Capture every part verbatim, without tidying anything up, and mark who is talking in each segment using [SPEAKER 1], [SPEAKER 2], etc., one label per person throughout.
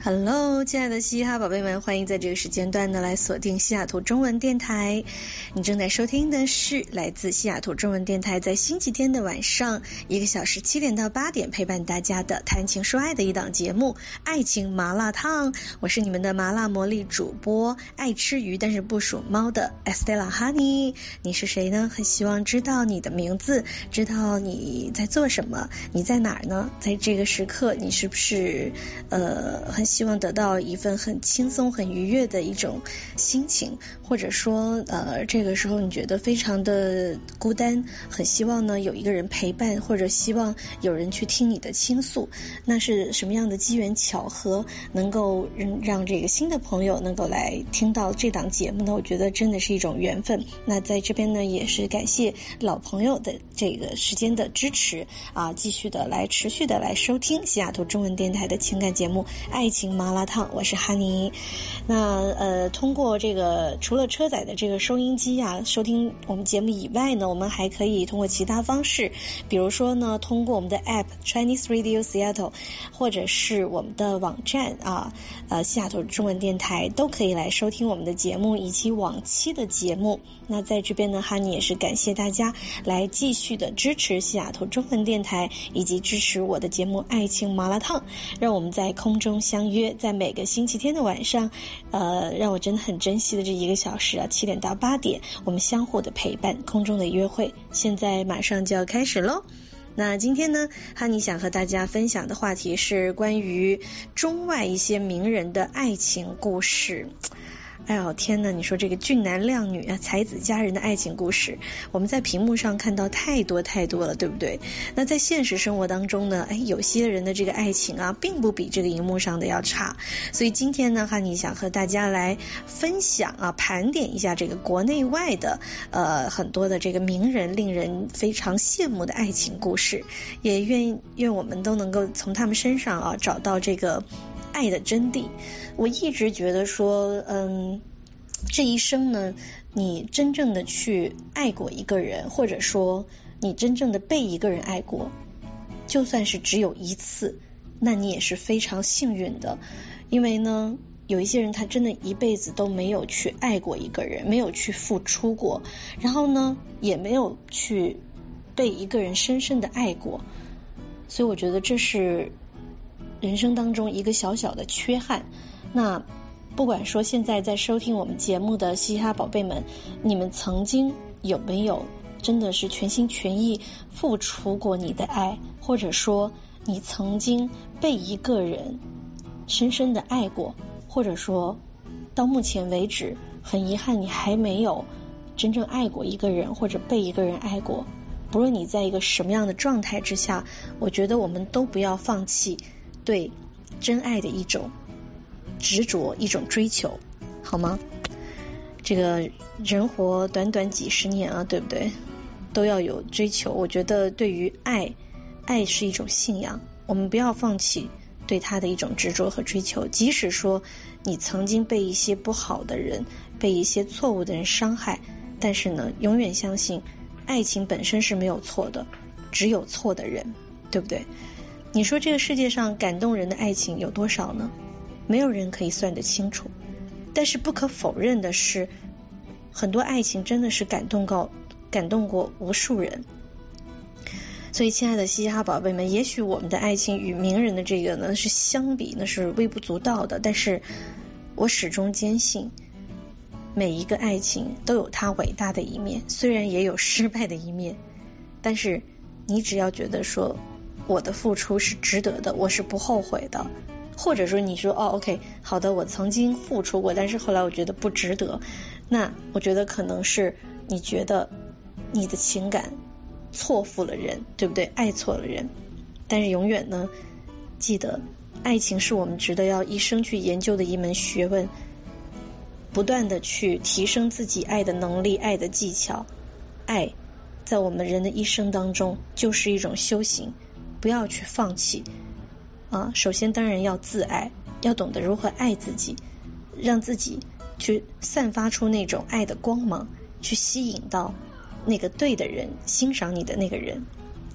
[SPEAKER 1] Hello， 亲爱的嘻哈宝贝们，欢迎在这个时间段呢来锁定西雅图中文电台。你正在收听的是来自西雅图中文电台在星期天的晚上一个小时七点到八点陪伴大家的谈情说爱的一档节目《爱情麻辣烫》。我是你们的麻辣魔力主播，爱吃鱼但是不属猫的 Estella Honey。你是谁呢？很希望知道你的名字，知道你在做什么，你在哪儿呢？在这个时刻，你是不是呃很希望得到一份很轻松很愉悦的一种心情，或者说呃这个时候你觉得非常的孤单，很希望呢有一个人陪伴，或者希望有人去听你的倾诉。那是什么样的机缘巧合能够让这个新的朋友能够来听到这档节目呢？我觉得真的是一种缘分。那在这边呢也是感谢老朋友的这个时间的支持啊，继续的来持续的来收听西雅图中文电台的情感节目爱情麻辣烫，我是哈尼。那呃，通过这个除了车载的这个收音机啊，收听我们节目以外呢，我们还可以通过其他方式，比如说呢，通过我们的 App Chinese Radio Seattle， 或者是我们的网站啊，呃，西雅图中文电台都可以来收听我们的节目以及往期的节目。那在这边呢，哈尼也是感谢大家来继续的支持西雅图中文电台，以及支持我的节目《爱情麻辣烫》，让我们在空中相约，在每个星期天的晚上，呃，让我真的很珍惜的这一个小时啊，七点到八点，我们相互的陪伴，空中的约会，现在马上就要开始喽。那今天呢，哈尼想和大家分享的话题是关于中外一些名人的爱情故事。哎呦天哪，你说这个俊男靓女啊，才子佳人的爱情故事，我们在屏幕上看到太多太多了，对不对？那在现实生活当中呢，哎，有些人的这个爱情啊，并不比这个荧幕上的要差。所以今天呢，哈尼想和大家来分享啊，盘点一下这个国内外的呃很多的这个名人令人非常羡慕的爱情故事，也愿愿我们都能够从他们身上啊找到这个爱的真谛。我一直觉得说，嗯，这一生呢，你真正的去爱过一个人，或者说你真正的被一个人爱过，就算是只有一次，那你也是非常幸运的。因为呢，有一些人他真的一辈子都没有去爱过一个人，没有去付出过，然后呢，也没有去被一个人深深的爱过。所以我觉得这是人生当中一个小小的缺憾。那不管说现在在收听我们节目的嘻哈宝贝们，你们曾经有没有真的是全心全意付出过你的爱，或者说你曾经被一个人深深的爱过，或者说到目前为止很遗憾你还没有真正爱过一个人，或者被一个人爱过。不论你在一个什么样的状态之下，我觉得我们都不要放弃对真爱的一种执着，一种追求，好吗？这个人活短短几十年啊，对不对？都要有追求。我觉得对于爱，爱是一种信仰，我们不要放弃对他的一种执着和追求。即使说你曾经被一些不好的人，被一些错误的人伤害，但是呢，永远相信爱情本身是没有错的，只有错的人，对不对？你说这个世界上感动人的爱情有多少呢？没有人可以算得清楚。但是不可否认的是，很多爱情真的是感动过感动过无数人。所以亲爱的嘻哈宝贝们，也许我们的爱情与名人的这个呢是相比那是微不足道的，但是我始终坚信每一个爱情都有它伟大的一面，虽然也有失败的一面，但是你只要觉得说我的付出是值得的，我是不后悔的，或者说你说哦 OK 好的，我曾经付出过，但是后来我觉得不值得，那我觉得可能是你觉得你的情感错付了人，对不对？爱错了人。但是永远呢，记得爱情是我们值得要一生去研究的一门学问，不断的去提升自己爱的能力，爱的技巧。爱在我们人的一生当中就是一种修行，不要去放弃啊！首先当然要自爱，要懂得如何爱自己，让自己去散发出那种爱的光芒，去吸引到那个对的人，欣赏你的那个人。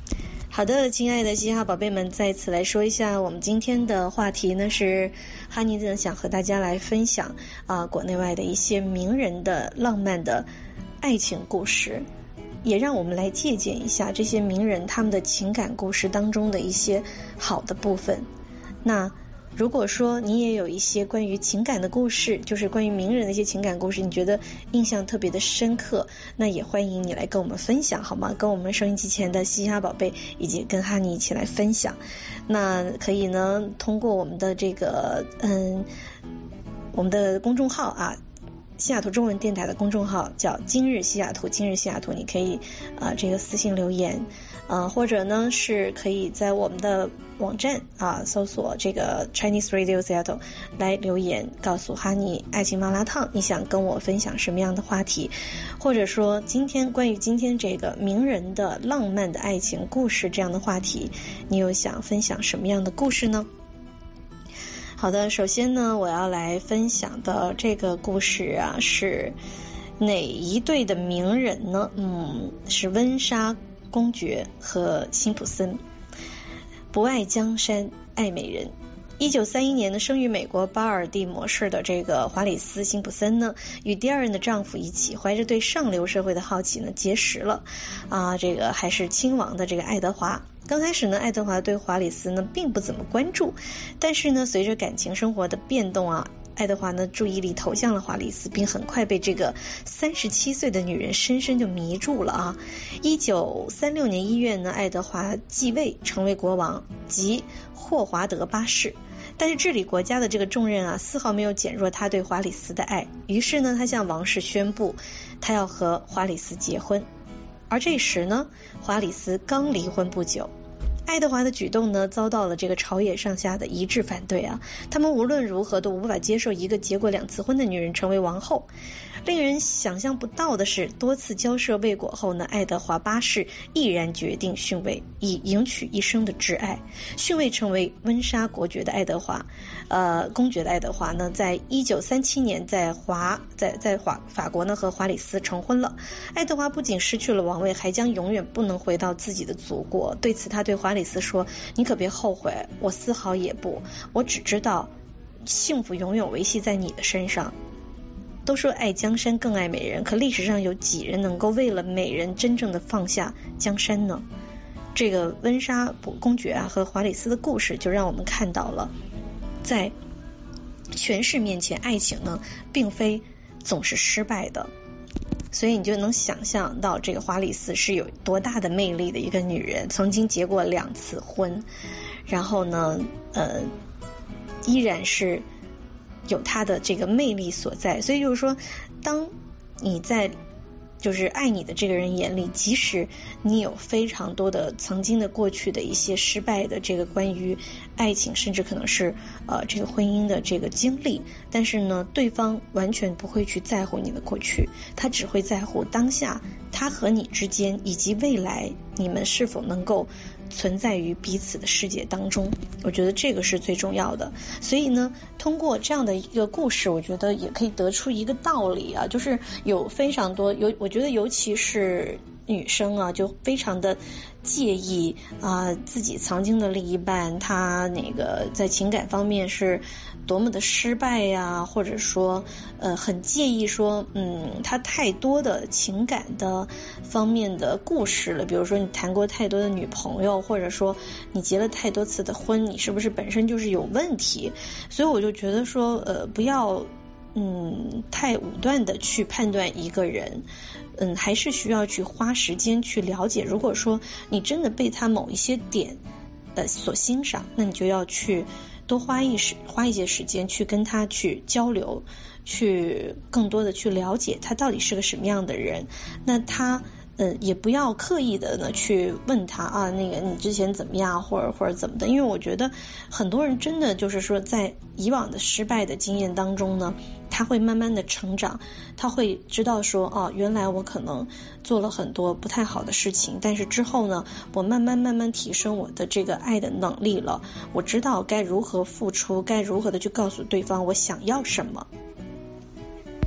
[SPEAKER 1] 好的，亲爱的嘻哈宝贝们，再次来说一下我们今天的话题呢，是哈尼呢想和大家来分享啊、呃、国内外的一些名人的浪漫的爱情故事，也让我们来借鉴一下这些名人他们的情感故事当中的一些好的部分。那如果说你也有一些关于情感的故事，就是关于名人的一些情感故事，你觉得印象特别的深刻，那也欢迎你来跟我们分享好吗？跟我们收音机前的嘻哈宝贝以及跟哈尼一起来分享。那可以呢通过我们的这个嗯我们的公众号啊，西雅图中文电台的公众号叫今日西雅图，今日西雅图，你可以啊、呃、这个私信留言啊、呃，或者呢是可以在我们的网站啊搜索这个 Chinese Radio Seattle 来留言，告诉哈尼爱情麻辣烫你想跟我分享什么样的话题，或者说今天关于今天这个名人的浪漫的爱情故事这样的话题，你有想分享什么样的故事呢？好的，首先呢我要来分享的这个故事啊，是哪一对的名人呢？嗯，是温莎公爵和辛普森。不爱江山爱美人。一九三一年呢，生于美国巴尔的摩市的这个华里斯·辛普森呢，与第二任的丈夫一起，怀着对上流社会的好奇呢，结识了啊，这个还是亲王的这个爱德华。刚开始呢，爱德华对华里斯呢并不怎么关注，但是呢，随着感情生活的变动啊，爱德华呢注意力投向了华里斯，并很快被这个三十七岁的女人深深就迷住了啊。一九三六年一月呢，爱德华继位成为国王，即霍华德八世。但是治理国家的这个重任啊，丝毫没有减弱他对华里斯的爱。于是呢，他向王室宣布，他要和华里斯结婚。而这时呢，华里斯刚离婚不久。爱德华的举动呢，遭到了这个朝野上下的一致反对啊，他们无论如何都无法接受一个结过两次婚的女人成为王后。令人想象不到的是，多次交涉未果后呢，爱德华八世毅然决定逊位，以迎娶一生的挚爱。逊位成为温莎国爵的爱德华，呃，公爵的爱德华呢，在一九三七年在华在在华法国呢和华里斯成婚了。爱德华不仅失去了王位，还将永远不能回到自己的祖国。对此，他对华里斯说：“你可别后悔，我丝毫也不，我只知道幸福永远维系在你的身上。”都说爱江山更爱美人，可历史上有几人能够为了美人真正的放下江山呢？这个温莎公爵啊和华里斯的故事就让我们看到了，在权势面前，爱情呢并非总是失败的。所以你就能想象到这个华里斯是有多大的魅力的一个女人，曾经结过两次婚，然后呢呃依然是有她的这个魅力所在。所以就是说，当你在就是爱你的这个人眼里，即使你有非常多的曾经的过去的一些失败的这个关于爱情，甚至可能是呃这个婚姻的这个经历，但是呢对方完全不会去在乎你的过去，他只会在乎当下他和你之间，以及未来你们是否能够存在于彼此的世界当中。我觉得这个是最重要的。所以呢，通过这样的一个故事，我觉得也可以得出一个道理啊，就是有非常多有我觉得尤其是女生啊，就非常的介意啊、呃、自己曾经的另一半他那个在情感方面是多么的失败呀，或者说呃很介意说嗯他太多的情感的方面的故事了，比如说你谈过太多的女朋友，或者说你结了太多次的婚，你是不是本身就是有问题？所以我就觉得说呃不要嗯太武断的去判断一个人，嗯还是需要去花时间去了解。如果说你真的被他某一些点呃所欣赏，那你就要去多花一时花一些时间去跟他去交流，去更多的去了解他到底是个什么样的人。那他呃，也不要刻意的呢去问他啊，那个你之前怎么样，或者或者怎么的，因为我觉得很多人真的就是说，在以往的失败的经验当中呢，他会慢慢的成长，他会知道说，哦，原来我可能做了很多不太好的事情，但是之后呢，我慢慢慢慢提升我的这个爱的能力了，我知道该如何付出，该如何的去告诉对方我想要什么。接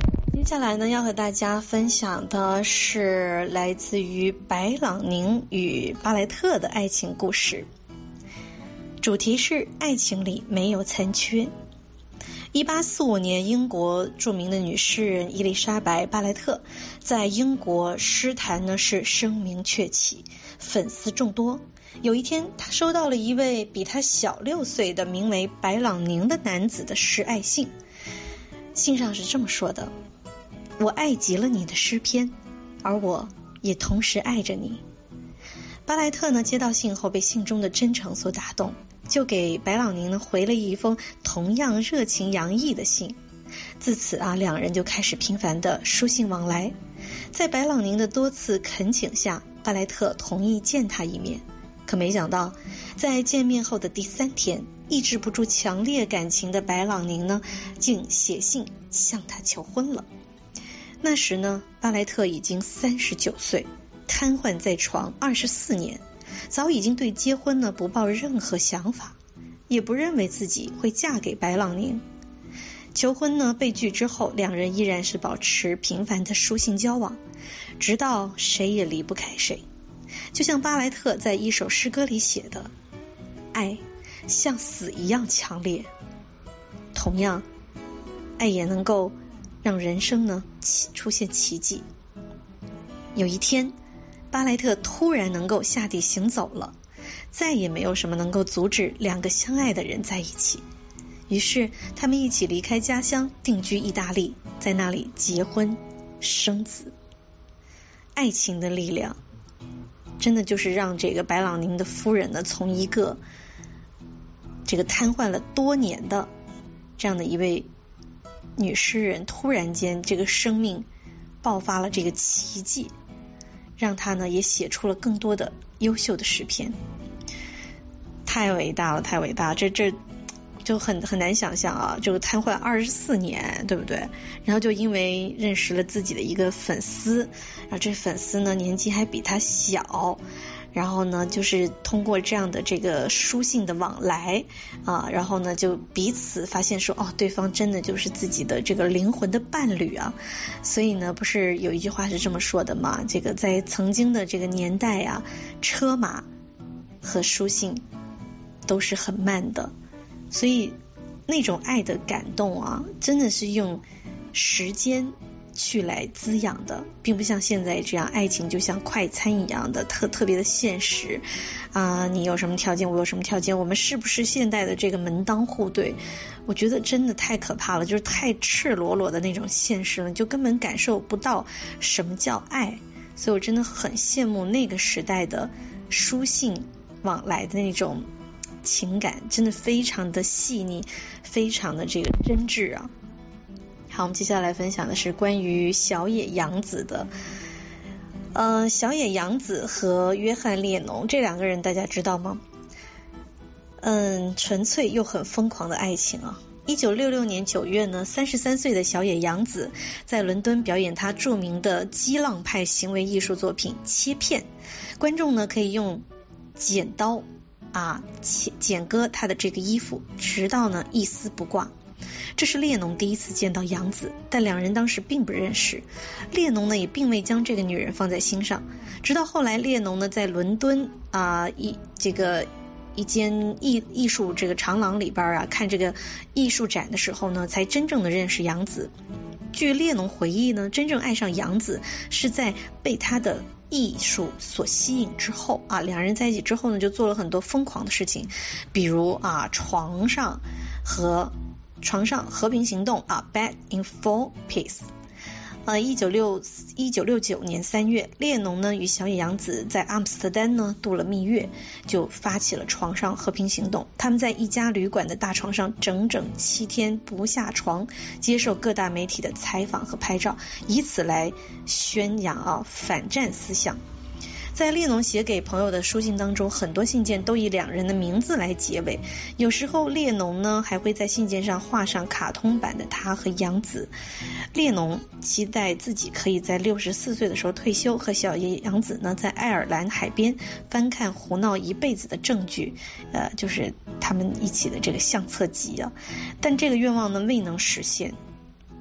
[SPEAKER 1] 接下来呢，要和大家分享的是来自于白朗宁与巴莱特的爱情故事，主题是爱情里没有残缺。一八四五年，英国著名的女诗人伊丽莎白·巴莱特在英国诗坛呢是声名鹊起，粉丝众多。有一天，她收到了一位比她小六岁的名为白朗宁的男子的诗爱信，信上是这么说的：我爱极了你的诗篇，而我也同时爱着你。巴莱特呢接到信后被信中的真诚所打动，就给白朗宁呢回了一封同样热情洋溢的信。自此啊，两人就开始频繁的书信往来。在白朗宁的多次恳请下，巴莱特同意见他一面。可没想到，在见面后的第三天，抑制不住强烈感情的白朗宁呢，竟写信向他求婚了。那时呢，巴莱特已经三十九岁，瘫痪在床二十四年，早已经对结婚呢不抱任何想法，也不认为自己会嫁给白朗宁。求婚呢被拒之后，两人依然是保持频繁的书信交往，直到谁也离不开谁。就像巴莱特在一首诗歌里写的：爱像死一样强烈。同样，爱也能够让人生呢出现奇迹。有一天，巴莱特突然能够下地行走了，再也没有什么能够阻止两个相爱的人在一起。于是他们一起离开家乡，定居意大利，在那里结婚生子。爱情的力量真的就是让这个白朗宁的夫人呢，从一个这个瘫痪了多年的这样的一位女诗人，突然间这个生命爆发了这个奇迹，让她呢也写出了更多的优秀的诗篇。太伟大了，太伟大！这这就很很难想象啊，这个瘫痪二十四年，对不对？然后就因为认识了自己的一个粉丝，然后这粉丝呢年纪还比他小，然后呢就是通过这样的这个书信的往来啊，然后呢就彼此发现说，哦，对方真的就是自己的这个灵魂的伴侣啊。所以呢，不是有一句话是这么说的吗？这个在曾经的这个年代啊，车马和书信都是很慢的。所以那种爱的感动啊，真的是用时间去来滋养的，并不像现在这样，爱情就像快餐一样的特特别的现实啊、呃！你有什么条件，我有什么条件，我们是不是现代的这个门当户对？我觉得真的太可怕了，就是太赤裸裸的那种现实了，就根本感受不到什么叫爱。所以我真的很羡慕那个时代的书信往来的那种情感，真的非常的细腻，非常的这个真挚啊。好，我们接下来分享的是关于小野洋子的。呃，小野洋子和约翰列侬这两个人大家知道吗？嗯，纯粹又很疯狂的爱情啊。一九六六年九月呢，三十三岁的小野洋子在伦敦表演她著名的激浪派行为艺术作品《切片》，观众呢可以用剪刀啊剪割她的这个衣服，直到呢一丝不挂。这是列侬第一次见到洋子，但两人当时并不认识。列侬呢也并未将这个女人放在心上，直到后来列侬呢在伦敦啊一这个一间艺艺术这个长廊里边啊看这个艺术展的时候呢，才真正的认识洋子。据列侬回忆呢，真正爱上洋子是在被她的艺术所吸引之后啊，两人在一起之后呢，就做了很多疯狂的事情，比如啊床上和床上和平行动啊 Bed in Four Pieces。呃，一九六一九六九年三月，列侬呢与小野洋子在阿姆斯特丹呢度了蜜月，就发起了床上和平行动。他们在一家旅馆的大床上整整七天不下床，接受各大媒体的采访和拍照，以此来宣扬啊反战思想。在列侬写给朋友的书信当中，很多信件都以两人的名字来结尾，有时候列侬呢还会在信件上画上卡通版的他和洋子。列侬期待自己可以在六十四岁的时候退休，和小野洋子呢在爱尔兰海边翻看胡闹一辈子的证据，呃，就是他们一起的这个相册集啊。但这个愿望呢未能实现。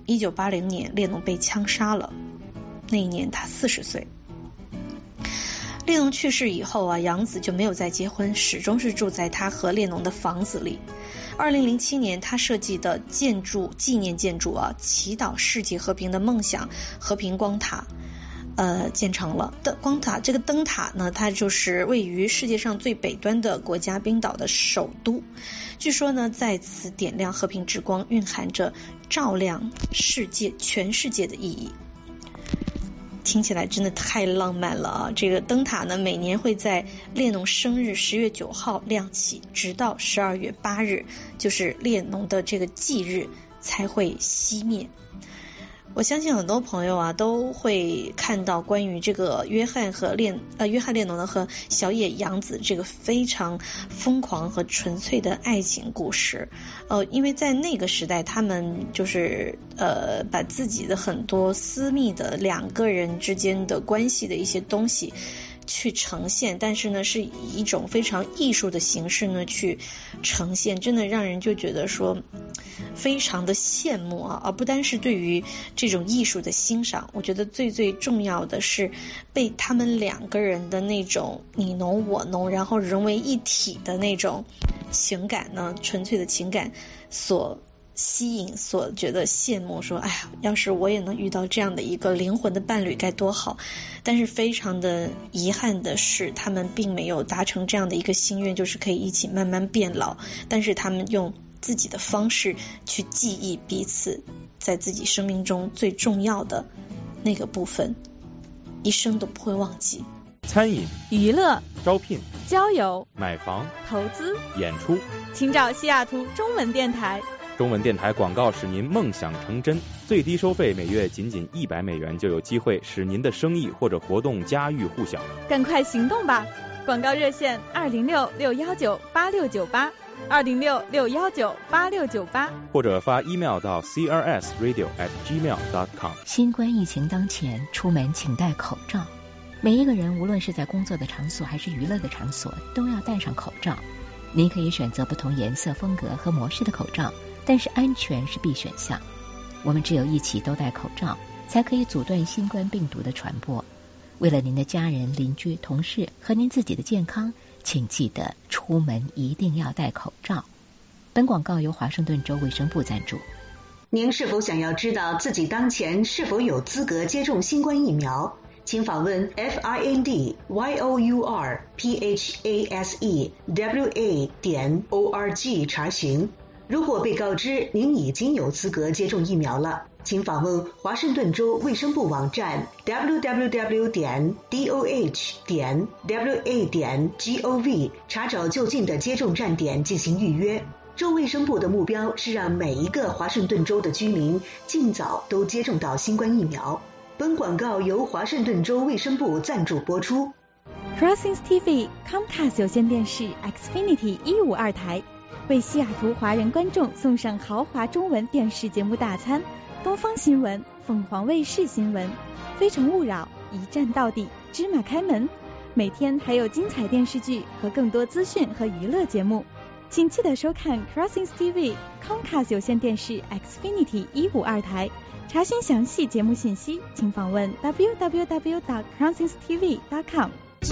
[SPEAKER 1] 一九八零年列侬被枪杀了，那一年他四十岁。列侬去世以后啊，杨紫就没有再结婚，始终是住在他和列侬的房子里。二零零七年他设计的建筑纪念建筑啊，祈祷世界和平的梦想和平光塔呃建成了。的光塔这个灯塔呢，它就是位于世界上最北端的国家冰岛的首都。据说呢，在此点亮和平之光，蕴含着照亮世界全世界的意义。听起来真的太浪漫了啊！这个灯塔呢，每年会在列侬生日十月九号亮起，直到十二月八日，就是列侬的这个忌日才会熄灭。我相信很多朋友啊都会看到关于这个约翰和列呃约翰列侬呢和小野洋子这个非常疯狂和纯粹的爱情故事。呃，因为在那个时代，他们就是呃把自己的很多私密的两个人之间的关系的一些东西去呈现，但是呢是以一种非常艺术的形式呢去呈现，真的让人就觉得说非常的羡慕啊！而不单是对于这种艺术的欣赏，我觉得最最重要的是被他们两个人的那种你侬我侬，然后融为一体的那种情感呢，纯粹的情感所吸引，所觉得羡慕，说哎呀，要是我也能遇到这样的一个灵魂的伴侣该多好。但是非常的遗憾的是，他们并没有达成这样的一个心愿，就是可以一起慢慢变老，但是他们用自己的方式去记忆彼此在自己生命中最重要的那个部分，一生都不会忘记。
[SPEAKER 2] 餐饮、
[SPEAKER 3] 娱乐、
[SPEAKER 2] 招聘、
[SPEAKER 3] 交友、
[SPEAKER 2] 买房、
[SPEAKER 3] 投资、
[SPEAKER 2] 演出，
[SPEAKER 3] 请找西雅图中文电台。
[SPEAKER 2] 中文电台广告使您梦想成真，最低收费每月仅仅一百美元，就有机会使您的生意或者活动家喻户晓。
[SPEAKER 3] 赶快行动吧！广告热线二零六六幺九八六九八，二零六六幺九八六九八，
[SPEAKER 2] 或者发 email 到 c r s radio at gmail dot com。
[SPEAKER 4] 新冠疫情当前，出门请戴口罩。每一个人，无论是在工作的场所还是娱乐的场所，都要戴上口罩。您可以选择不同颜色、风格和模式的口罩，但是安全是必选项。我们只有一起都戴口罩，才可以阻断新冠病毒的传播。为了您的家人、邻居、同事和您自己的健康，请记得出门一定要戴口罩。本广告由华盛顿州卫生部赞助。
[SPEAKER 5] 您是否想要知道自己当前是否有资格接种新冠疫苗？请访问 f i n d y o u r p h a s e w a 点 o r g 查询。如果被告知您已经有资格接种疫苗了，请访问华盛顿州卫生部网站 w w w 点 d o h 点 w a 点 g o v 查找就近的接种站点进行预约。州卫生部的目标是让每一个华盛顿州的居民尽早都接种到新冠疫苗。本广告由华盛顿州卫生部赞助播出。
[SPEAKER 3] Crossings T V Comcast 有线电视 Xfinity 一五二台为西雅图华人观众送上豪华中文电视节目大餐，东方新闻、凤凰卫视新闻、非诚勿扰、一站到底、芝麻开门，每天还有精彩电视剧和更多资讯和娱乐节目。请记得收看 Crossings T V Comcast 有线电视 Xfinity 一五二台。查询详细节目信息，请访问 w w w dot crossings t v dot com。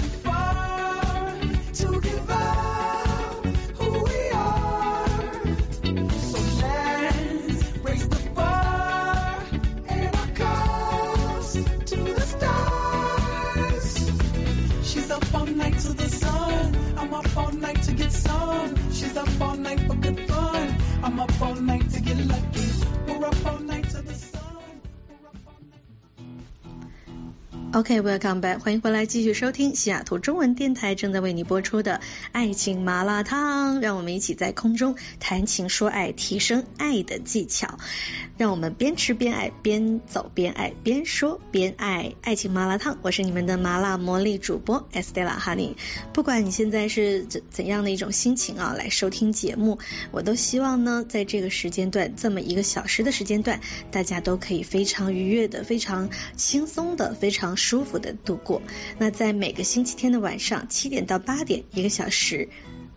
[SPEAKER 1] OK, welcome back， 欢迎回来继续收听西雅图中文电台正在为你播出的爱情麻辣烫，让我们一起在空中谈情说爱，提升爱的技巧，让我们边吃边爱，边走边爱，边说边爱。爱情麻辣烫，我是你们的麻辣魔力主播 Estella Honey。 不管你现在是怎怎样的一种心情啊，来收听节目，我都希望呢在这个时间段，这么一个小时的时间段，大家都可以非常愉悦的，非常轻松的，非常舒服的度过。那在每个星期天的晚上七点到八点，一个小时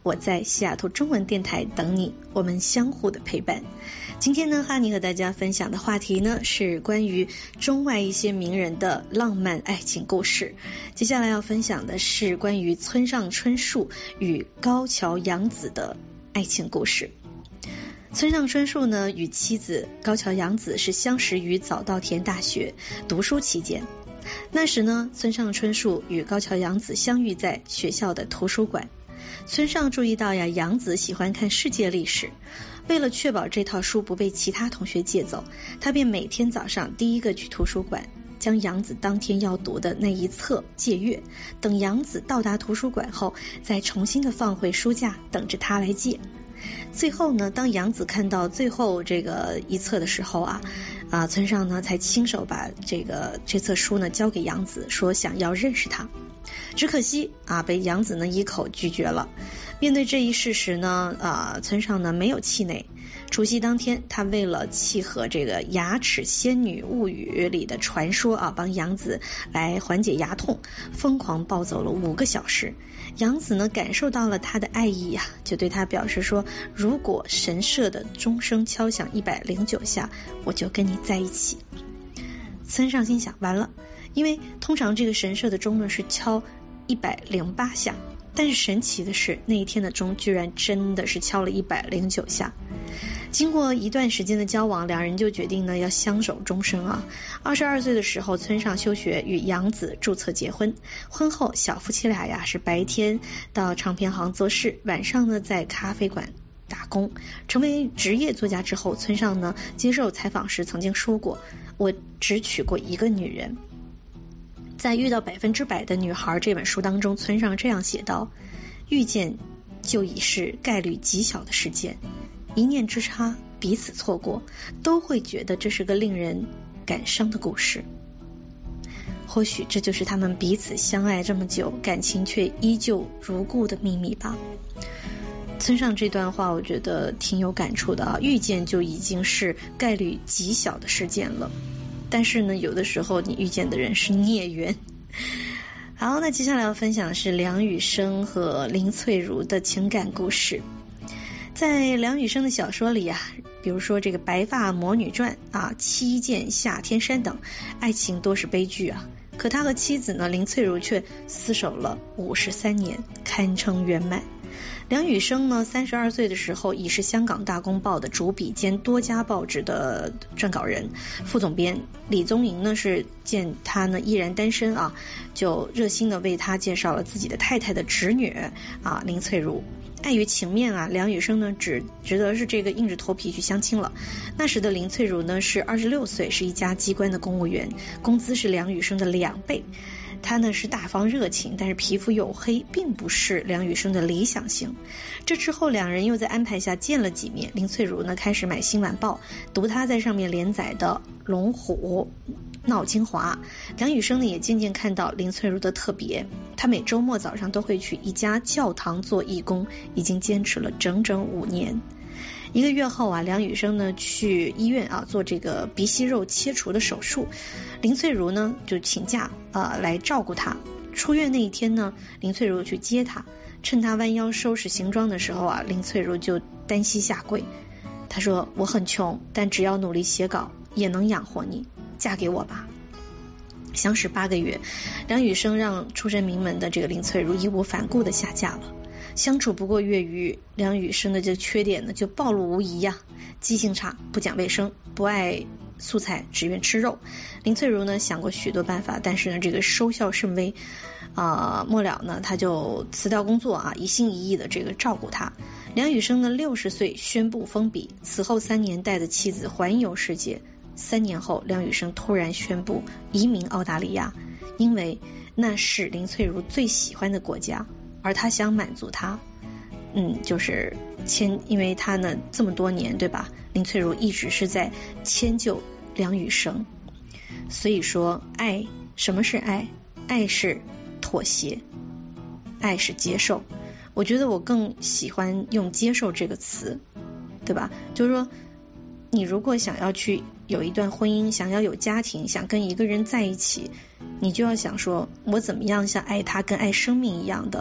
[SPEAKER 1] 我在西雅图中文电台等你，我们相互的陪伴。今天呢，哈尼和大家分享的话题呢是关于中外一些名人的浪漫爱情故事。接下来要分享的是关于村上春树与高桥洋子的爱情故事。村上春树呢与妻子高桥洋子是相识于早稻田大学读书期间。那时呢，村上春树与高桥洋子相遇在学校的图书馆。村上注意到呀，洋子喜欢看世界历史，为了确保这套书不被其他同学借走，他便每天早上第一个去图书馆，将洋子当天要读的那一册借阅，等洋子到达图书馆后，再重新的放回书架，等着他来借。最后呢，当洋子看到最后这个一册的时候啊，啊，村上呢才亲手把这个这册书呢交给洋子，说想要认识他。只可惜啊，被洋子呢一口拒绝了。面对这一事实呢，啊，村上呢没有气馁。除夕当天，他为了契合这个《牙齿仙女物语》里的传说啊，帮洋子来缓解牙痛，疯狂暴走了五个小时。洋子呢感受到了他的爱意啊，就对他表示说，如果神社的钟声敲响一百零九下，我就跟你在一起。村上心想，完了，因为通常这个神社的钟呢是敲一百零八下，但是神奇的是，那一天的钟居然真的是敲了一百零九下。经过一段时间的交往，两人就决定呢要相守终生啊。二十二岁的时候，村上休学，与洋子注册结婚。婚后，小夫妻俩呀是白天到唱片行做事，晚上呢在咖啡馆打工。成为职业作家之后，村上呢接受采访时曾经说过，我只娶过一个女人。在《遇到百分之百的女孩》这本书当中，村上这样写道，遇见就已是概率极小的事件，一念之差，彼此错过，都会觉得这是个令人感伤的故事。或许这就是他们彼此相爱这么久，感情却依旧如故的秘密吧。村上这段话我觉得挺有感触的啊，遇见就已经是概率极小的事件了，但是呢，有的时候你遇见的人是孽缘。好，那接下来要分享的是梁羽生和林翠如的情感故事。在梁羽生的小说里啊，比如说这个《白发魔女传》啊，《七剑下天山》等，爱情多是悲剧啊。可他和妻子呢林翠如却厮守了五十三年，堪称圆满。梁羽生呢三十二岁的时候，已是香港大公报的主笔兼多家报纸的撰稿人、副总编。李宗莹呢是见他呢依然单身啊，就热心的为他介绍了自己的太太的侄女啊林翠如。碍于情面啊，梁羽生呢只觉得是这个硬着头皮去相亲了。那时的林翠如呢是二十六岁，是一家机关的公务员，工资是梁羽生的两倍。他呢是大方热情，但是皮肤黝黑，并不是梁羽生的理想型。这之后两人又在安排下见了几面，林翠如呢开始买新晚报，读他在上面连载的龙虎闹精华。梁羽生呢也渐渐看到林翠如的特别，他每周末早上都会去一家教堂做义工，已经坚持了整整五年。一个月后啊，梁羽生呢去医院啊做这个鼻息肉切除的手术，林翠如呢就请假啊、呃、来照顾他。出院那一天呢，林翠如去接他，趁他弯腰收拾行装的时候啊，林翠如就单膝下跪，他说：“我很穷，但只要努力写稿，也能养活你，嫁给我吧。”相识八个月，梁羽生让出身名门的这个林翠如义无反顾的下嫁了。相处不过月余，梁羽生的这缺点呢就暴露无遗呀、啊，记性差，不讲卫生，不爱素菜，只愿吃肉。林翠如呢想过许多办法，但是呢这个收效甚微啊、呃，末了呢他就辞掉工作啊，一心一意的这个照顾他。梁羽生呢六十岁宣布封笔，此后三年带着妻子环游世界。三年后，梁羽生突然宣布移民澳大利亚，因为那是林翠如最喜欢的国家，而他想满足他，嗯，就是迁，因为他呢这么多年，对吧？林翠如一直是在迁就梁羽生，所以说，爱，什么是爱？爱是妥协，爱是接受。我觉得我更喜欢用接受这个词，对吧？就是说，你如果想要去有一段婚姻，想要有家庭，想跟一个人在一起，你就要想说，我怎么样像爱他跟爱生命一样的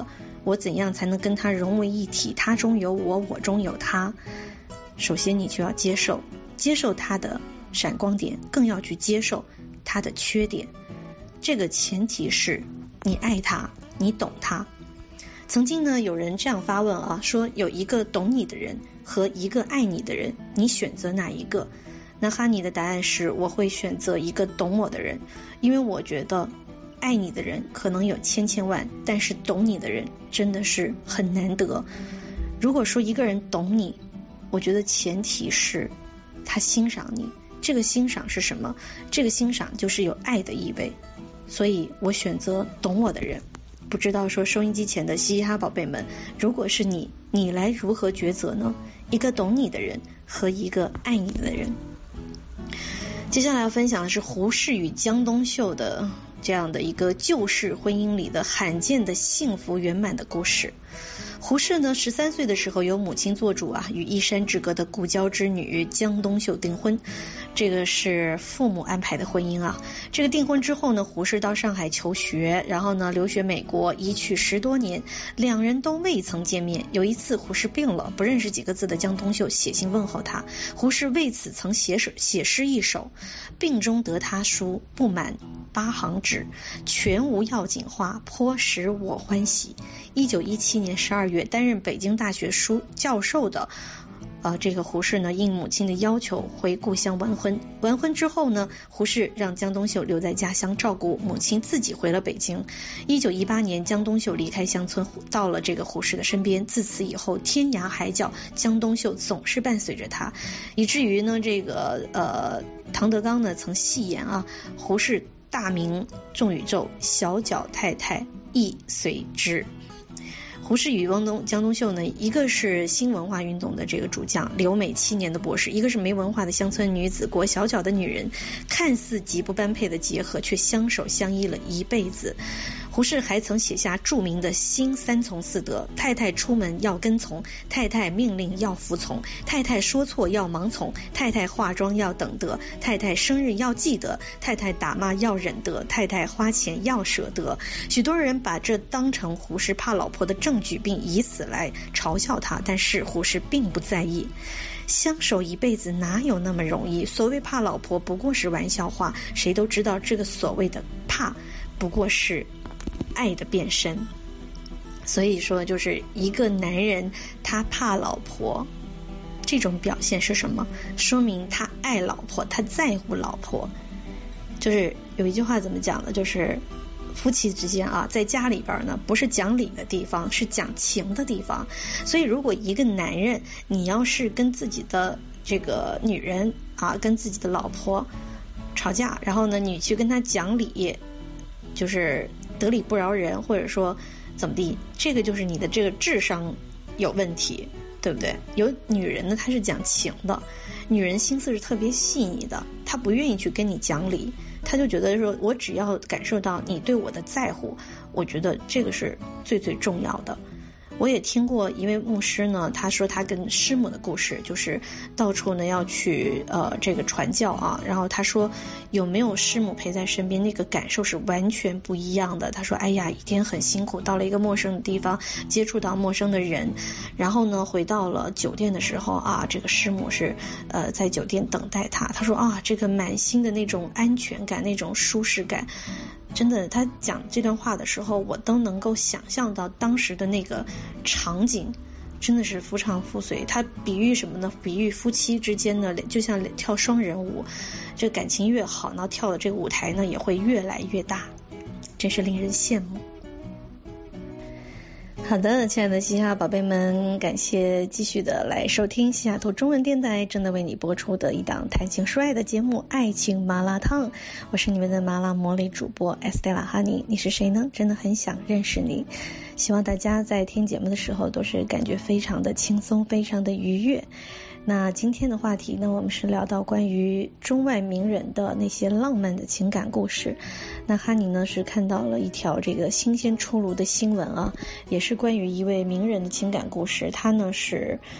[SPEAKER 1] 我怎样才能跟他融为一体，他中有我，我中有他。首先你就要接受接受他的闪光点，更要去接受他的缺点。这个前提是你爱他，你懂他。曾经呢有人这样发问啊，说有一个懂你的人和一个爱你的人，你选择哪一个？那哈尼的答案是，我会选择一个懂我的人，因为我觉得爱你的人可能有千千万，但是懂你的人真的是很难得。如果说一个人懂你，我觉得前提是他欣赏你。这个欣赏是什么？这个欣赏就是有爱的意味，所以我选择懂我的人。不知道说收音机前的嘻嘻哈宝贝们，如果是你，你来如何抉择呢？一个懂你的人和一个爱你的人。接下来要分享的是胡适与江冬秀的这样的一个旧式婚姻里的罕见的幸福圆满的故事。胡适呢，十三岁的时候由母亲做主啊，与一山之隔的故交之女江冬秀订婚，这个是父母安排的婚姻啊。这个订婚之后呢，胡适到上海求学，然后呢留学美国，一去十多年，两人都未曾见面。有一次胡适病了，不认识几个字的江冬秀写信问候他，胡适为此曾写首写诗一首：病中得他书，不满八行纸，全无要紧话，颇使我欢喜。一九一七年十二月，担任北京大学书教授的呃，这个胡适呢，应母亲的要求回故乡完婚。完婚之后呢，胡适让江冬秀留在家乡照顾母亲，自己回了北京。一九一八年，江冬秀离开乡村，到了这个胡适的身边。自此以后，天涯海角，江冬秀总是伴随着他，以至于呢，这个呃，唐德刚呢曾戏言啊，胡适大名众宇宙，小脚太太亦随之。胡适与汪东江冬秀呢，一个是新文化运动的这个主将，留美七年的博士，一个是没文化的乡村女子，裹小脚的女人，看似极不般配的结合，却相守相依了一辈子。胡适还曾写下著名的新三从四德：太太出门要跟从，太太命令要服从，太太说错要盲从，太太化妆要等得，太太生日要记得，太太打骂要忍得，太太花钱要舍得。许多人把这当成胡适怕老婆的证据，并以此来嘲笑他，但是胡适并不在意。相守一辈子哪有那么容易？所谓怕老婆不过是玩笑话，谁都知道这个所谓的怕不过是爱的变身。所以说就是一个男人他怕老婆，这种表现是什么？说明他爱老婆，他在乎老婆。就是有一句话怎么讲的，就是夫妻之间啊，在家里边呢，不是讲理的地方，是讲情的地方。所以如果一个男人，你要是跟自己的这个女人啊，跟自己的老婆吵架，然后呢你去跟他讲理，就是得理不饶人，或者说怎么地，这个就是你的这个智商有问题，对不对？有女人呢，她是讲情的，女人心思是特别细腻的，她不愿意去跟你讲理，她就觉得说我只要感受到你对我的在乎，我觉得这个是最最重要的。我也听过一位牧师呢，他说他跟师母的故事，就是到处呢要去呃这个传教啊，然后他说有没有师母陪在身边，那个感受是完全不一样的。他说哎呀，一天很辛苦，到了一个陌生的地方，接触到陌生的人，然后呢回到了酒店的时候啊，这个师母是呃在酒店等待他，他说啊，这个满心的那种安全感，那种舒适感，真的，他讲这段话的时候，我都能够想象到当时的那个场景，真的是夫唱妇随。他比喻什么呢？比喻夫妻之间呢，就像跳双人舞，这感情越好，那跳的这个舞台呢也会越来越大，真是令人羡慕。好的，亲爱的嘻哈宝贝们，感谢继续的来收听西雅图中文电台正在为你播出的一档谈情说爱的节目《爱情麻辣烫》，我是你们的麻辣魔力主播 Estella Honey。 你是谁呢？真的很想认识你。希望大家在听节目的时候都是感觉非常的轻松，非常的愉悦。那今天的话题呢，我们是聊到关于中外名人的那些浪漫的情感故事。那哈尼呢是看到了一条这个新鲜出炉的新闻啊，也是关于一位名人的情感故事。他呢是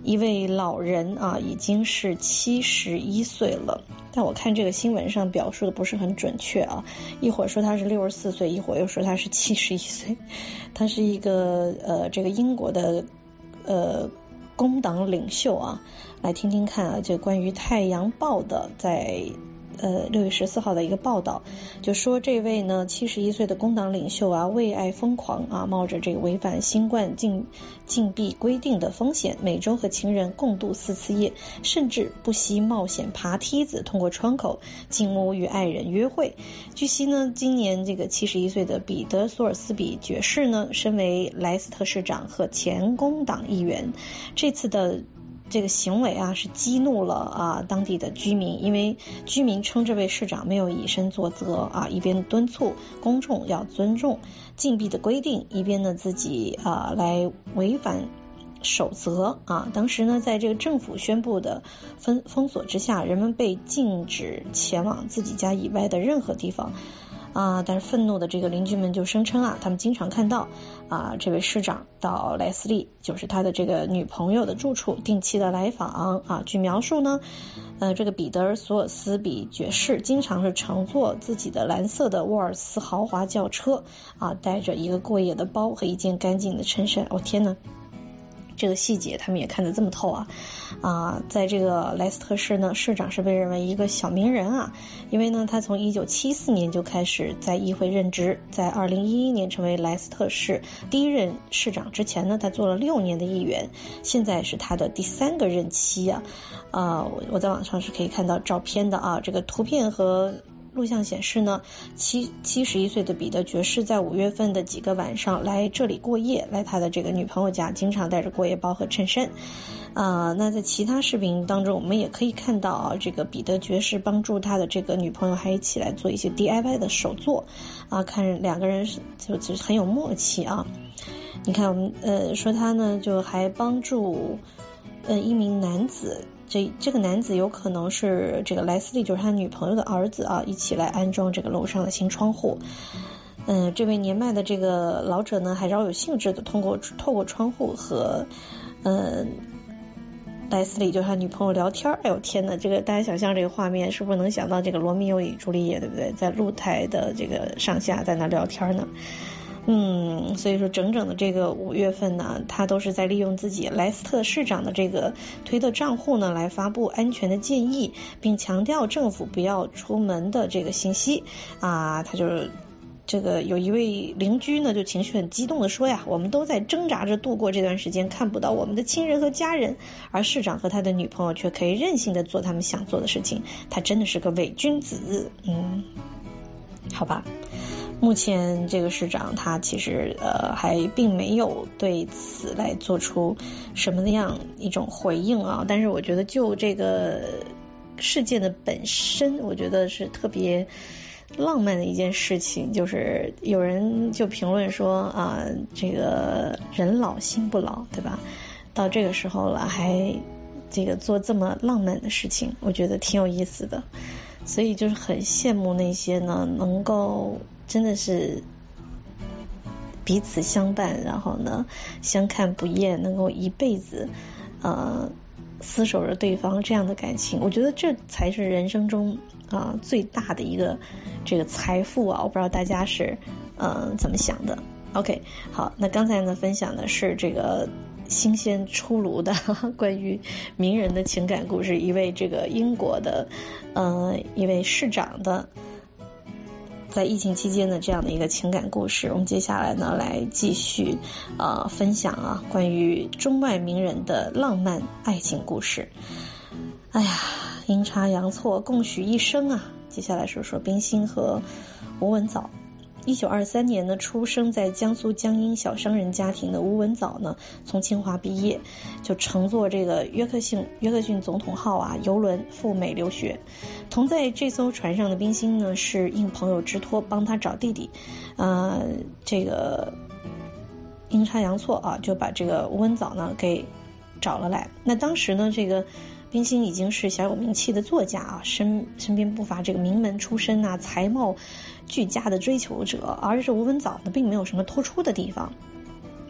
[SPEAKER 1] 一位老人啊，已经是七十一岁了。但我看这个新闻上表述的不是很准确啊，一会儿说他是六十四岁，一会儿又说他是七十一岁。他是一个呃这个英国的呃工党领袖啊。来听听看啊，就关于《太阳报》的在呃六月十四号的一个报道，就说这位呢七十一岁的工党领袖啊，为爱疯狂啊，冒着这个违反新冠禁禁闭规定的风险，每周和情人共度四次夜，甚至不惜冒险爬梯子，通过窗口进屋与爱人约会。据悉呢，今年这个七十一岁的彼得·索尔斯比爵士呢，身为莱斯特市长和前工党议员，这次的这个行为啊是激怒了啊当地的居民，因为居民称这位市长没有以身作则啊，一边敦促公众要尊重禁闭的规定，一边呢自己啊来违反守则啊。当时呢，在这个政府宣布的封封锁之下，人们被禁止前往自己家以外的任何地方。啊，但是愤怒的这个邻居们就声称啊，他们经常看到啊，这位市长到莱斯利，就是他的这个女朋友的住处定期的来访啊。据描述呢，呃，这个彼得·索尔斯比爵士经常是乘坐自己的蓝色的沃尔斯豪华轿车啊，带着一个过夜的包和一件干净的衬衫。哦天哪！这个细节他们也看得这么透啊啊，在这个莱斯特市呢，市长是被认为一个小名人啊，因为呢他从一九七四年就开始在议会任职，在二零一一年成为莱斯特市第一任市长之前呢，他做了六年的议员，现在是他的第三个任期啊啊，我我在网上是可以看到照片的啊，这个图片和录像显示呢，七七十一岁的彼得爵士在五月份的几个晚上来这里过夜，来他的这个女朋友家，经常带着过夜包和衬衫。啊、呃，那在其他视频当中，我们也可以看到啊，这个彼得爵士帮助他的这个女朋友还一起来做一些 D I Y 的手作啊，看两个人就就很有默契啊。你看我们呃说他呢，就还帮助呃一名男子。这这个男子有可能是这个莱斯利，就是他女朋友的儿子啊，一起来安装这个楼上的新窗户。嗯、呃，这位年迈的这个老者呢，还饶有兴致的通过透过窗户和呃莱斯利，就是他女朋友聊天。哎呦天哪，这个大家想象这个画面，是不是能想到这个罗密欧与朱丽叶，对不对？在露台的这个上下在那聊天呢。嗯，所以说整整的这个五月份呢，他都是在利用自己莱斯特市长的这个推特账户呢，来发布安全的建议，并强调政府不要出门的这个信息啊。他就是这个有一位邻居呢，就情绪很激动的说呀，我们都在挣扎着度过这段时间，看不到我们的亲人和家人，而市长和他的女朋友却可以任性的做他们想做的事情，他真的是个伪君子。嗯，好吧。目前这个市长他其实呃还并没有对此来做出什么样一种回应啊，但是我觉得就这个事件的本身，我觉得是特别浪漫的一件事情。就是有人就评论说啊，这个人老心不老，对吧？到这个时候了还这个做这么浪漫的事情，我觉得挺有意思的。所以就是很羡慕那些呢能够真的是彼此相伴，然后呢相看不厌，能够一辈子呃厮守着对方这样的感情。我觉得这才是人生中啊、呃、最大的一个这个财富啊，我不知道大家是呃怎么想的。 OK， 好，那刚才呢分享的是这个新鲜出炉的呵呵关于名人的情感故事，一位这个英国的呃一位市长的在疫情期间的这样的一个情感故事。我们接下来呢来继续呃分享啊关于中外名人的浪漫爱情故事。哎呀，阴差阳错共许一生啊。接下来说说冰心和吴文藻。一九二三年呢，出生在江苏江阴小商人家庭的吴文藻呢，从清华毕业，就乘坐这个约克逊约克逊总统号啊游轮赴美留学。同在这艘船上的冰心呢，是应朋友之托帮他找弟弟，呃，这个阴差阳错啊，就把这个吴文藻呢给找了来。那当时呢，这个冰心已经是小有名气的作家啊，身身边不乏这个名门出身啊、才貌俱佳的追求者，而是吴文藻呢并没有什么突出的地方。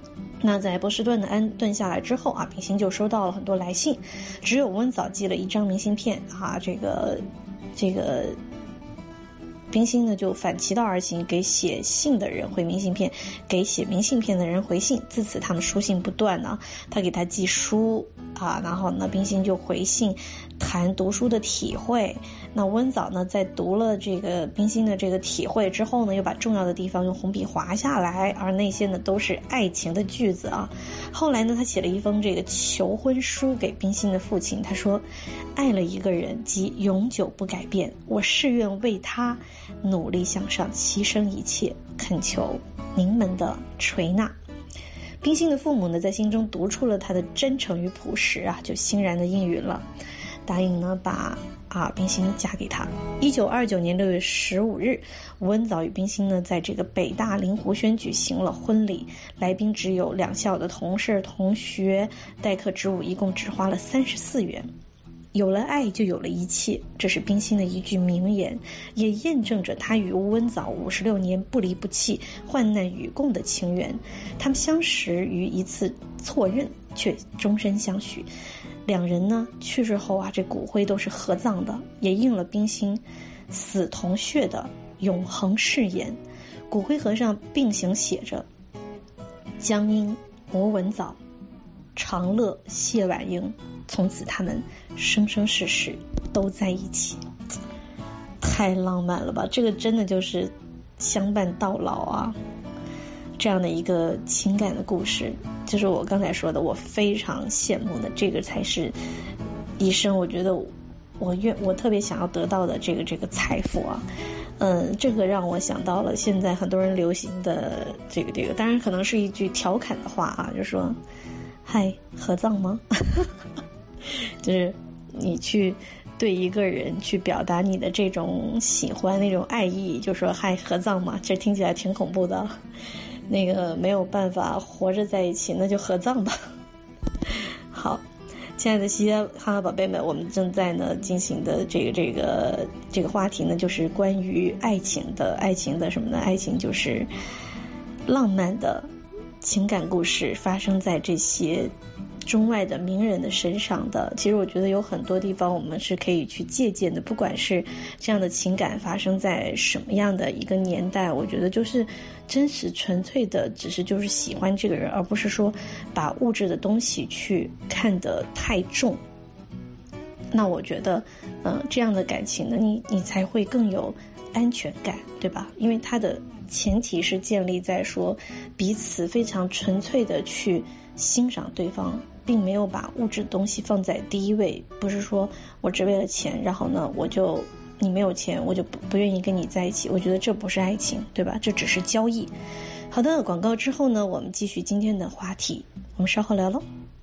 [SPEAKER 1] 那在波士顿的安顿下来之后啊，冰心就收到了很多来信，只有温早寄了一张明信片啊，这个这个冰心呢就反其道而行，给写信的人回明信片，给写明信片的人回信，自此他们书信不断呢。他给他寄书啊，然后呢冰心就回信谈读书的体会。那温早呢在读了这个冰心的这个体会之后呢，又把重要的地方用红笔划下来，而那些呢都是爱情的句子啊。后来呢他写了一封这个求婚书给冰心的父亲，他说爱了一个人即永久不改变，我誓愿为他努力向上，牺牲一切，恳求您们的垂纳。冰心的父母呢在心中读出了他的真诚与朴实啊，就欣然的应允了，答应呢把啊冰心嫁给他。一九二九年六月十五日，温早与冰心呢在这个北大灵湖轩举行了婚礼，来宾只有两校的同事同学，待客之物一共只花了三十四元。有了爱就有了一切，这是冰心的一句名言，也验证着他与温早五十六年不离不弃、患难与共的情缘。他们相识于一次错认，却终身相许。两人呢去世后啊，这骨灰都是合葬的，也应了冰心死同穴的永恒誓言。骨灰盒上并行写着江阴摩文早长乐谢婉英，从此他们生生世世都在一起。太浪漫了吧，这个真的就是相伴到老啊，这样的一个情感的故事，就是我刚才说的我非常羡慕的，这个才是一生我觉得我愿我特别想要得到的这个这个财富啊。嗯，这个让我想到了现在很多人流行的这个这个，当然可能是一句调侃的话啊，就说嗨合葬吗就是你去对一个人去表达你的这种喜欢那种爱意，就说嗨合葬嘛，这听起来挺恐怖的，那个没有办法活着在一起，那就合葬吧。好，亲爱的西哈哈宝贝们，我们正在呢进行的这个这个这个话题呢，就是关于爱情的爱情的什么呢？爱情就是浪漫的情感故事，发生在这些中外的名人的身上的。其实我觉得有很多地方我们是可以去借鉴的，不管是这样的情感发生在什么样的一个年代，我觉得就是真实纯粹的只是就是喜欢这个人，而不是说把物质的东西去看得太重。那我觉得嗯、呃，这样的感情呢，你你才会更有安全感，对吧？因为它的前提是建立在说彼此非常纯粹的去欣赏对方，并没有把物质的东西放在第一位，不是说我只为了钱，然后呢我就你没有钱我就不不愿意跟你在一起，我觉得这不是爱情，对吧？这只是交易。好的，广告之后呢，我们继续今天的话题，我们稍后聊喽。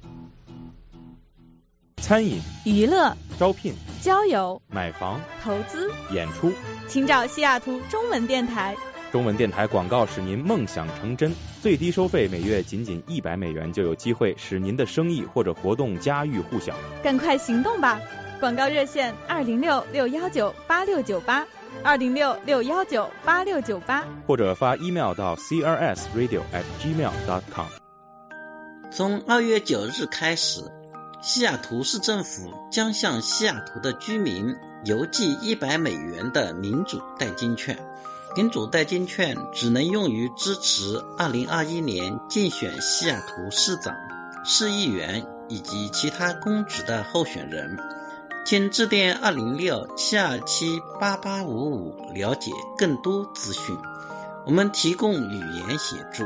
[SPEAKER 2] 餐饮、
[SPEAKER 3] 娱乐、
[SPEAKER 2] 招聘、
[SPEAKER 3] 交友、
[SPEAKER 2] 买房、
[SPEAKER 3] 投资、
[SPEAKER 2] 演出，
[SPEAKER 3] 请找西雅图中文电台。
[SPEAKER 2] 中文电台广告使您梦想成真，最低收费每月仅仅一百美元，就有机会使您的生意或者活动家喻户晓。
[SPEAKER 3] 赶快行动吧！广告热线二零六六幺九八六九八，二零六六幺九八六九八，
[SPEAKER 2] 或者发 email 到 c r s radio at gmail dot com。
[SPEAKER 6] 从二月九日开始，西雅图市政府将向西雅图的居民邮寄一百美元的民主代金券。民主代金券只能用于支持二零二一年竞选西雅图市长、市议员以及其他公职的候选人。请致电二零六七二七八八五五了解更多资讯。我们提供语言协助。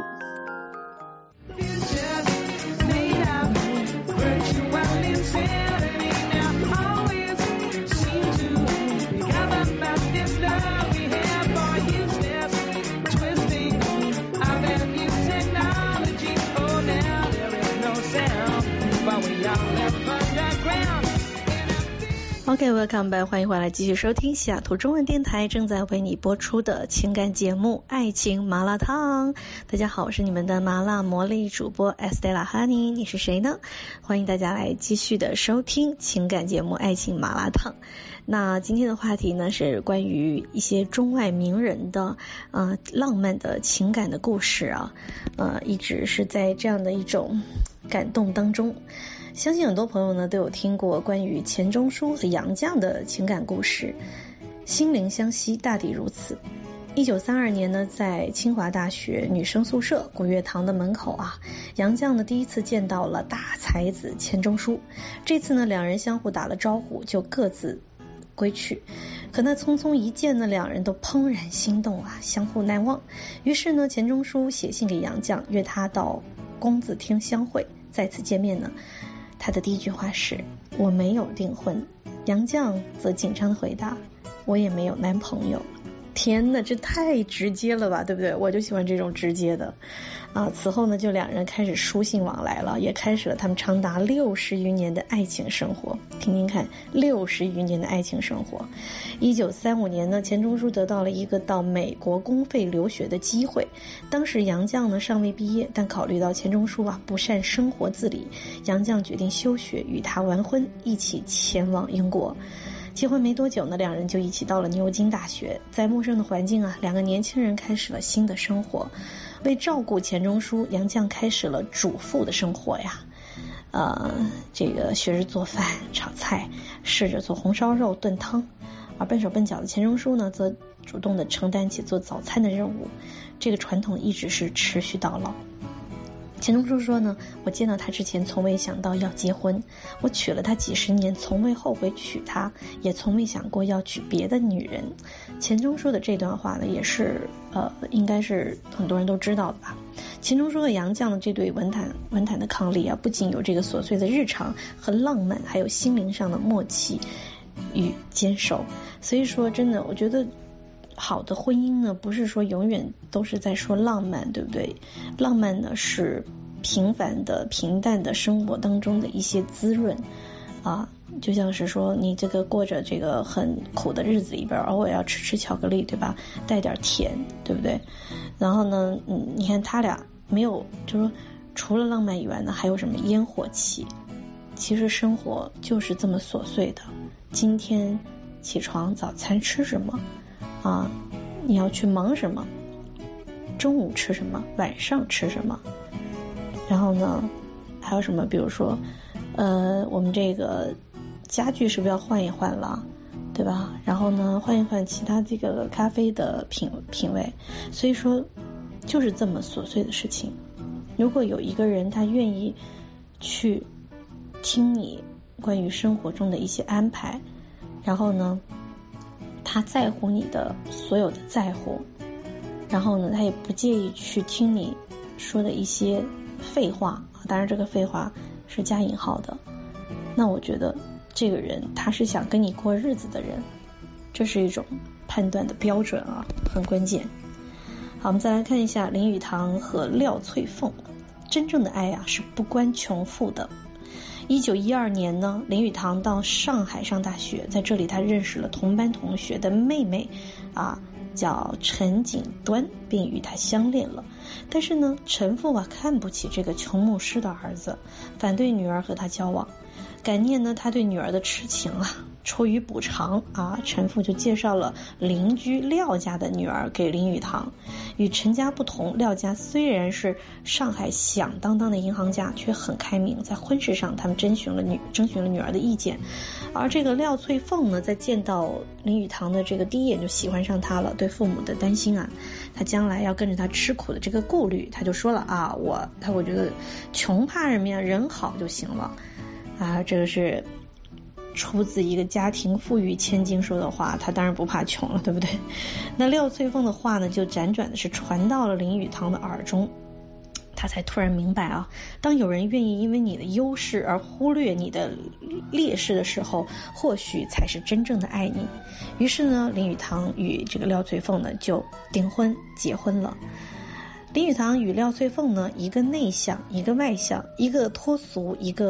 [SPEAKER 1] OK，welcome back， 欢迎回来，继续收听西雅图中文电台正在为你播出的情感节目《爱情麻辣烫》。大家好，我是你们的麻辣魔力主播 Estella Honey， 你是谁呢？欢迎大家来继续的收听情感节目《爱情麻辣烫》。那今天的话题呢是关于一些中外名人的呃浪漫的情感的故事啊，呃一直是在这样的一种感动当中。相信很多朋友呢都有听过关于钱钟书和杨绛的情感故事，心灵相惜，大抵如此。一九三二年呢，在清华大学女生宿舍古月堂的门口啊，杨绛呢第一次见到了大才子钱钟书。这次呢，两人相互打了招呼，就各自归去。可那匆匆一见呢，两人都怦然心动啊，相互难忘。于是呢，钱钟书写信给杨绛，约他到公子厅相会。再次见面呢，他的第一句话是我没有订婚。杨绛则紧张的回答我也没有男朋友。天哪，这太直接了吧，对不对？我就喜欢这种直接的啊。此后呢，就两人开始书信往来了，也开始了他们长达六十余年的爱情生活。听听看，六十余年的爱情生活。一九三五年呢，钱钟书得到了一个到美国公费留学的机会。当时杨绛呢尚未毕业，但考虑到钱钟书啊不善生活自理，杨绛决定休学，与他完婚，一起前往英国。结婚没多久呢，两人就一起到了牛津大学。在陌生的环境啊，两个年轻人开始了新的生活。为照顾钱钟书，杨绛开始了主妇的生活呀。呃，这个学着做饭、炒菜，试着做红烧肉、炖汤。而笨手笨脚的钱钟书呢，则主动的承担起做早餐的任务。这个传统一直是持续到老。钱钟书说呢，我见到他之前从未想到要结婚，我娶了他几十年，从未后悔娶她，也从未想过要娶别的女人。钱钟书的这段话呢，也是呃，应该是很多人都知道的吧。钱钟书和杨绛的这对文坛文坛的伉俪啊，不仅有这个琐碎的日常和浪漫，还有心灵上的默契与坚守。所以说真的，我觉得好的婚姻呢，不是说永远都是在说浪漫，对不对？浪漫呢是平凡的平淡的生活当中的一些滋润啊，就像是说你这个过着这个很苦的日子里边，偶尔要吃吃巧克力，对吧？带点甜，对不对？然后呢，嗯，你看他俩没有，就说除了浪漫以外呢，还有什么烟火气？其实生活就是这么琐碎的。今天起床早餐吃什么？啊，你要去忙什么？中午吃什么？晚上吃什么？然后呢，还有什么？比如说，呃，我们这个家具是不是要换一换了，对吧？然后呢，换一换其他这个咖啡的品品味。所以说，就是这么琐碎的事情。如果有一个人他愿意去听你关于生活中的一些安排，然后呢，他在乎你的所有的在乎，然后呢，他也不介意去听你说的一些废话，当然这个废话是加引号的。那我觉得这个人他是想跟你过日子的人，这是一种判断的标准啊，很关键。好，我们再来看一下林语堂和廖翠凤。真正的爱啊，是不关穷富的。一九一二年呢，林语堂到上海上大学，在这里他认识了同班同学的妹妹啊，叫陈锦端，并与他相恋了。但是呢，陈父啊看不起这个穷牧师的儿子，反对女儿和他交往。感念呢他对女儿的痴情啊，出于补偿啊，陈父就介绍了邻居廖家的女儿给林语堂。与陈家不同，廖家虽然是上海响当当的银行家，却很开明，在婚事上他们征询了女征询了女儿的意见。而这个廖翠凤呢，在见到林语堂的这个第一眼就喜欢上他了，对父母的担心啊，他将来要跟着他吃苦的这个顾虑，他就说了啊，我他我觉得穷怕什么呀，人好就行了啊，这个是出自一个家庭富裕千金说的话，他当然不怕穷了，对不对？那廖翠凤的话呢，就辗转的是传到了林语堂的耳中，他才突然明白啊，当有人愿意因为你的优势而忽略你的劣势的时候，或许才是真正的爱你。于是呢，林语堂与这个廖翠凤呢就订婚结婚了。林语堂与廖翠凤呢，一个内向，一个外向，一个脱俗，一个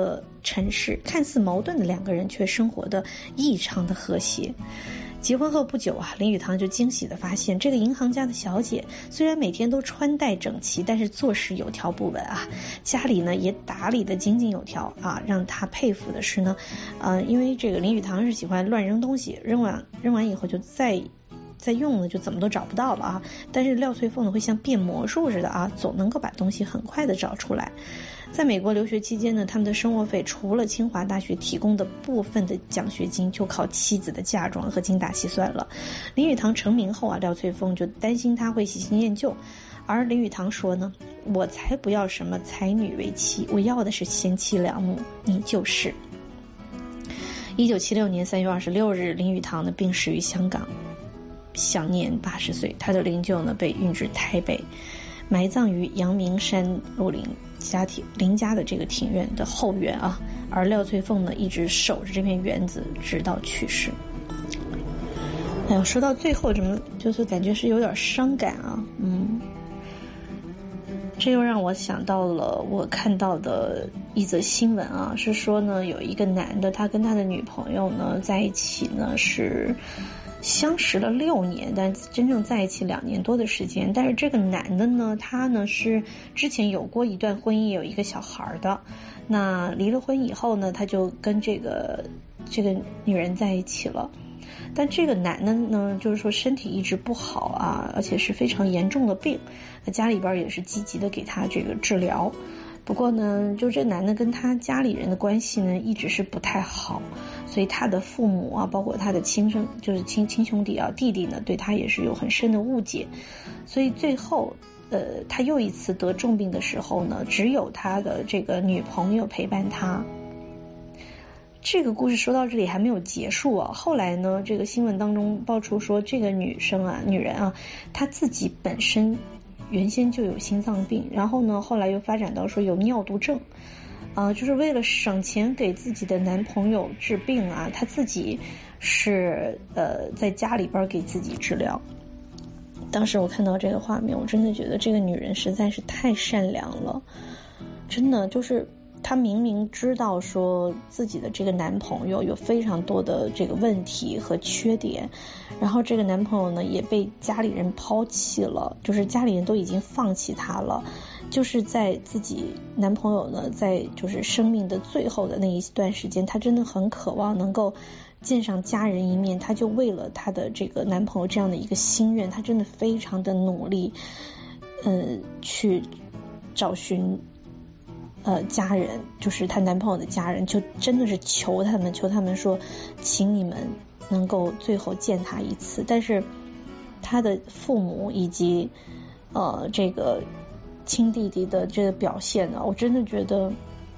[SPEAKER 1] 城市，看似矛盾的两个人却生活的异常的和谐。结婚后不久啊，林语堂就惊喜地发现，这个银行家的小姐虽然每天都穿戴整齐，但是做事有条不紊啊，家里呢也打理得井井有条啊。让他佩服的是呢，呃，因为这个林语堂是喜欢乱扔东西，扔完扔完以后就再再用呢就怎么都找不到了啊。但是廖翠凤呢会像变魔术似的啊，总能够把东西很快的找出来。在美国留学期间呢，他们的生活费除了清华大学提供的部分的奖学金，就靠妻子的嫁妆和精打细算了。林语堂成名后啊，廖翠凤就担心他会喜新厌旧，而林语堂说呢，我才不要什么才女为妻，我要的是贤妻良母，你就是。一九七六年三月二十六日，林语堂呢病逝于香港，享年八十岁。他的灵柩呢被运至台北，埋葬于阳明山路林家庭林家的这个庭院的后院啊。而廖翠凤呢一直守着这片园子直到去世。哎呀，说到最后怎么就是感觉是有点伤感啊。嗯，这又让我想到了我看到的一则新闻啊，是说呢有一个男的，他跟他的女朋友呢在一起呢是相识了六年，但真正在一起两年多的时间。但是这个男的呢，他呢是之前有过一段婚姻，有一个小孩的。那离了婚以后呢，他就跟这个这个女人在一起了。但这个男的呢，就是说身体一直不好啊，而且是非常严重的病，家里边也是积极的给他这个治疗。不过呢，就这男的跟他家里人的关系呢一直是不太好，所以他的父母啊，包括他的亲生就是亲亲兄弟啊弟弟呢，对他也是有很深的误解。所以最后呃，他又一次得重病的时候呢，只有他的这个女朋友陪伴他。这个故事说到这里还没有结束啊。后来呢，这个新闻当中爆出说，这个女生啊，女人啊，她自己本身原先就有心脏病，然后呢，后来又发展到说有尿毒症，啊、呃，就是为了省钱给自己的男朋友治病啊，她自己是呃在家里边给自己治疗。当时我看到这个画面，我真的觉得这个女人实在是太善良了，真的就是她明明知道说自己的这个男朋友有非常多的这个问题和缺点，然后这个男朋友呢也被家里人抛弃了，就是家里人都已经放弃他了，就是在自己男朋友呢在就是生命的最后的那一段时间，他真的很渴望能够见上家人一面，他就为了他的这个男朋友这样的一个心愿，他真的非常的努力呃去找寻呃，家人，就是她男朋友的家人，就真的是求他们，求他们说，请你们能够最后见他一次。但是他的父母以及呃这个亲弟弟的这个表现呢，我真的觉得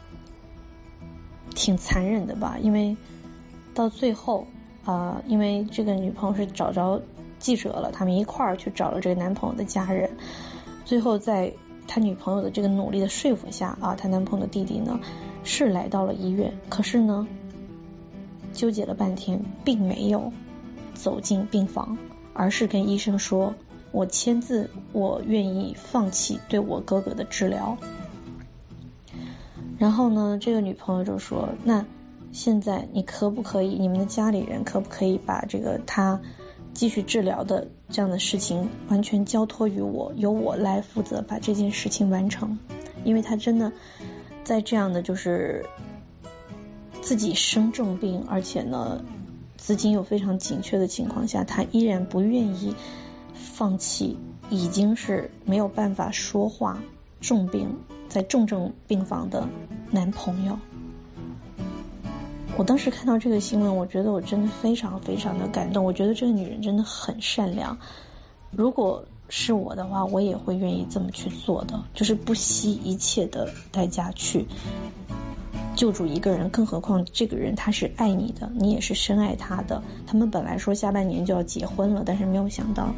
[SPEAKER 1] 挺残忍的吧。因为到最后啊、呃，因为这个女朋友是找着记者了，他们一块儿去找了这个男朋友的家人，最后在他女朋友的这个努力的说服下啊，他男朋友的弟弟呢是来到了医院，可是呢纠结了半天并没有走进病房，而是跟医生说，我签字，我愿意放弃对我哥哥的治疗。然后呢这个女朋友就说，那现在你可不可以，你们的家里人可不可以把这个他继续治疗的这样的事情完全交托于我，由我来负责把这件事情完成。因为他真的在这样的就是自己生重病，而且呢资金又非常紧缺的情况下，他依然不愿意放弃已经是没有办法说话，重病在重症病房的男朋友。我当时看到这个新闻，我觉得我真的非常非常的感动，我觉得这个女人真的很善良，如果是我的话，我也会愿意这么去做的，就是不惜一切的代价去救助一个人，更何况这个人他是爱你的，你也是深爱他的。他们本来说下半年就要结婚了，但是没有想到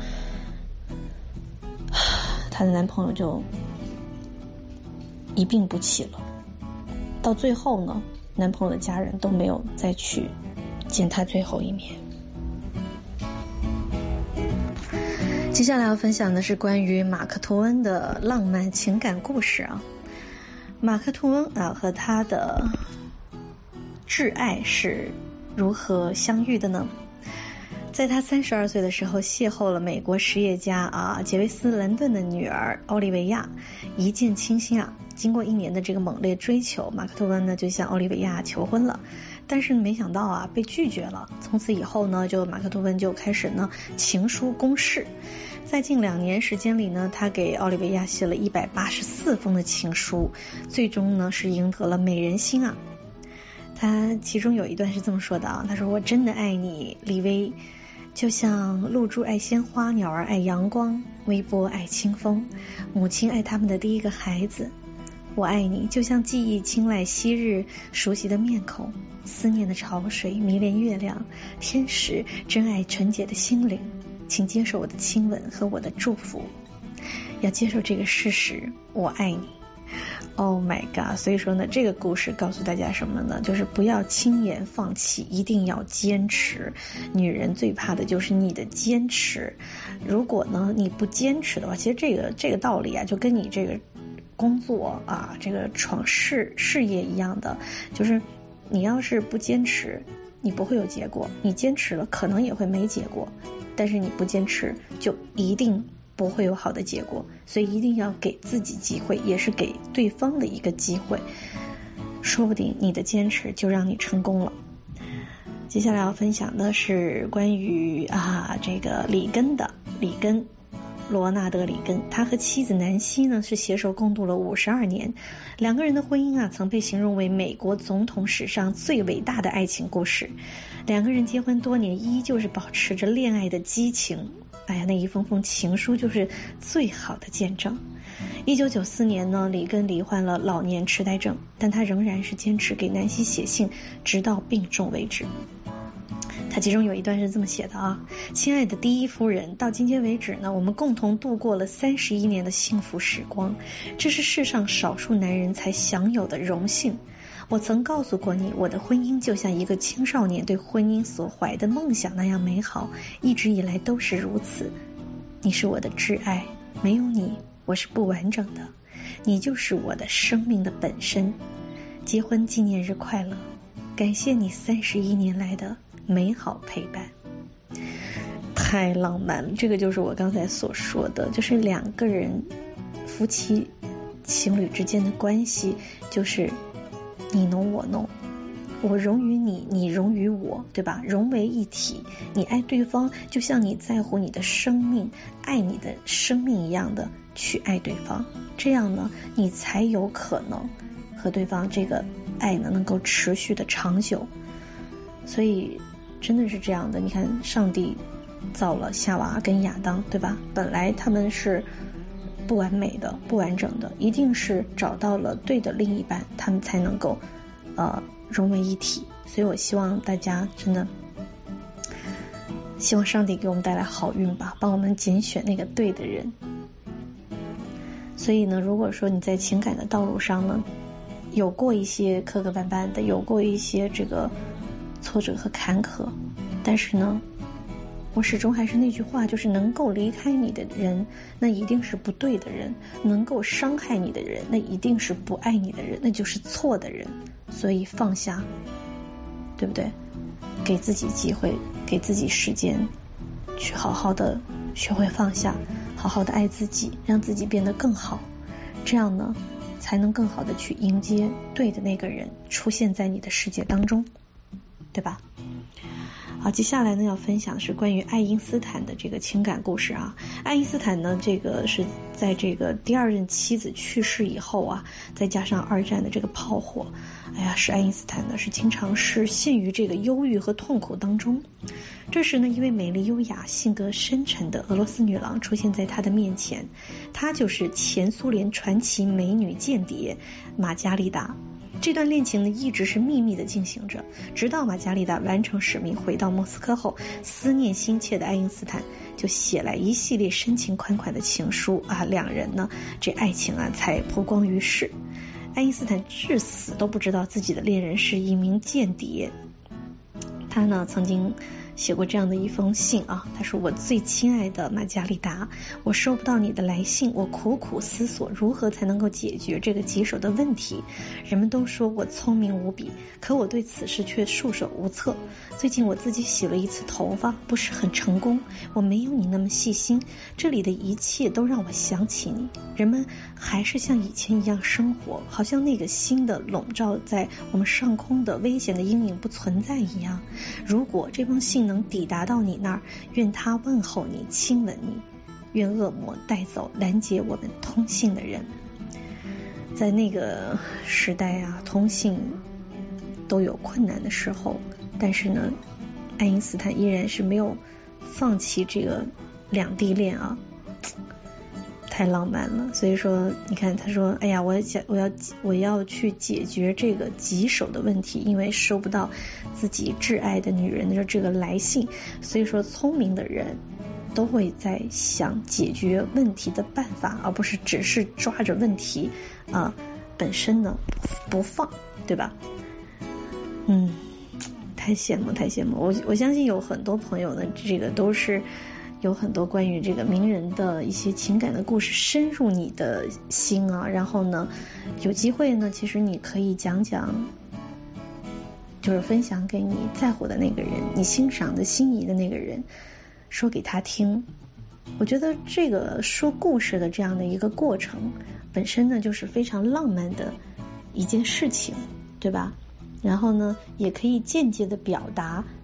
[SPEAKER 1] 她的男朋友就一病不起了，到最后呢男朋友的家人都没有再去见他最后一面。接下来要分享的是关于马克吐温的浪漫情感故事啊。马克吐温啊和他的挚爱是如何相遇的呢？在他三十二岁的时候，邂逅了美国实业家啊杰维斯·兰顿的女儿奥利维亚，一见倾心啊。经过一年的这个猛烈追求，马克吐温呢就向奥利维亚求婚了，但是没想到啊被拒绝了。从此以后呢，就马克吐温就开始呢情书攻势。在近两年时间里呢，他给奥利维亚写了一百八十四封的情书，最终呢是赢得了美人心啊。他其中有一段是这么说的啊，他说：“我真的爱你，李薇，就像露珠爱鲜花，鸟儿爱阳光，微波爱清风，母亲爱他们的第一个孩子。我爱你，就像记忆青睐昔日熟悉的面孔，思念的潮水迷恋月亮，天使真爱纯洁的心灵。请接受我的亲吻和我的祝福，要接受这个事实，我爱你。” Oh my god！ 所以说呢，这个故事告诉大家什么呢？就是不要轻言放弃，一定要坚持。女人最怕的就是你的坚持。如果呢你不坚持的话，其实这个这个道理啊，就跟你这个工作啊，这个闯事事业一样的，就是你要是不坚持，你不会有结果；你坚持了，可能也会没结果。但是你不坚持，就一定不会有好的结果，所以一定要给自己机会，也是给对方的一个机会，说不定你的坚持就让你成功了。接下来要分享的是关于啊这个里根的里根罗纳德·里根，他和妻子南希呢是携手共度了五十二年，两个人的婚姻啊曾被形容为美国总统史上最伟大的爱情故事。两个人结婚多年，依旧是保持着恋爱的激情。哎呀，那一封封情书就是最好的见证。一九九四年呢，里根罹患了老年痴呆症，但他仍然是坚持给南希写信，直到病重为止。他其中有一段是这么写的啊，亲爱的第一夫人，到今天为止呢，我们共同度过了三十一年的幸福时光，这是世上少数男人才享有的荣幸。我曾告诉过你，我的婚姻就像一个青少年对婚姻所怀的梦想那样美好，一直以来都是如此。你是我的挚爱，没有你，我是不完整的，你就是我的生命的本身。结婚纪念日快乐，感谢你三十一年来的美好陪伴。太浪漫了，这个就是我刚才所说的，就是两个人夫妻情侣之间的关系，就是你侬我侬，我融于你，你融于我，对吧？融为一体。你爱对方，就像你在乎你的生命，爱你的生命一样的去爱对方，这样呢，你才有可能和对方这个爱呢能够持续的长久。所以真的是这样的，你看上帝造了夏娃跟亚当，对吧？本来他们是不完美的，不完整的，一定是找到了对的另一半，他们才能够呃融为一体。所以我希望大家真的希望上帝给我们带来好运吧，帮我们拣选那个对的人。所以呢，如果说你在情感的道路上呢有过一些磕磕绊绊的，有过一些这个挫折和坎坷，但是呢我始终还是那句话，就是能够离开你的人，那一定是不对的人；能够伤害你的人，那一定是不爱你的人，那就是错的人。所以放下，对不对？给自己机会，给自己时间，去好好的学会放下，好好的爱自己，让自己变得更好，这样呢才能更好的去迎接对的那个人出现在你的世界当中，对吧？好，接下来呢要分享的是关于爱因斯坦的这个情感故事啊。爱因斯坦呢，这个是在这个第二任妻子去世以后啊，再加上二战的这个炮火，哎呀，使爱因斯坦呢是经常是陷于这个忧郁和痛苦当中。这时呢，一位美丽优雅、性格深沉的俄罗斯女郎出现在他的面前，她就是前苏联传奇美女间谍玛加丽达。这段恋情呢一直是秘密的进行着，直到玛加丽达完成使命回到莫斯科后，思念心切的爱因斯坦就写来一系列深情款款的情书啊，两人呢这爱情啊才曝光于世。爱因斯坦至死都不知道自己的恋人是一名间谍，他呢曾经写过这样的一封信啊，他说：我最亲爱的玛加丽达，我收不到你的来信，我苦苦思索如何才能够解决这个棘手的问题。人们都说我聪明无比，可我对此事却束手无策。最近我自己洗了一次头发，不是很成功，我没有你那么细心，这里的一切都让我想起你。人们还是像以前一样生活，好像那个新的笼罩在我们上空的危险的阴影不存在一样。如果这封信能抵达到你那儿，愿他问候你，亲吻你，愿恶魔带走拦截我们通信的人。在那个时代啊，通信都有困难的时候，但是呢，爱因斯坦依然是没有放弃这个两地恋啊，太浪漫了。所以说你看他说，哎呀，我要我要我要去解决这个棘手的问题，因为收不到自己挚爱的女人的这个来信。所以说聪明的人都会在想解决问题的办法，而不是只是抓着问题啊本身呢不放，对吧？嗯，太羡慕太羡慕。我我相信有很多朋友呢，这个都是有很多关于这个名人的一些情感的故事深入你的心啊，然后呢有机会呢，其实你可以讲讲，就是分享给你在乎的那个人，你欣赏的心仪的那个人，说给他听。我觉得这个说故事的这样的一个过程本身呢就是非常浪漫的一件事情，对吧？然后呢也可以间接的表达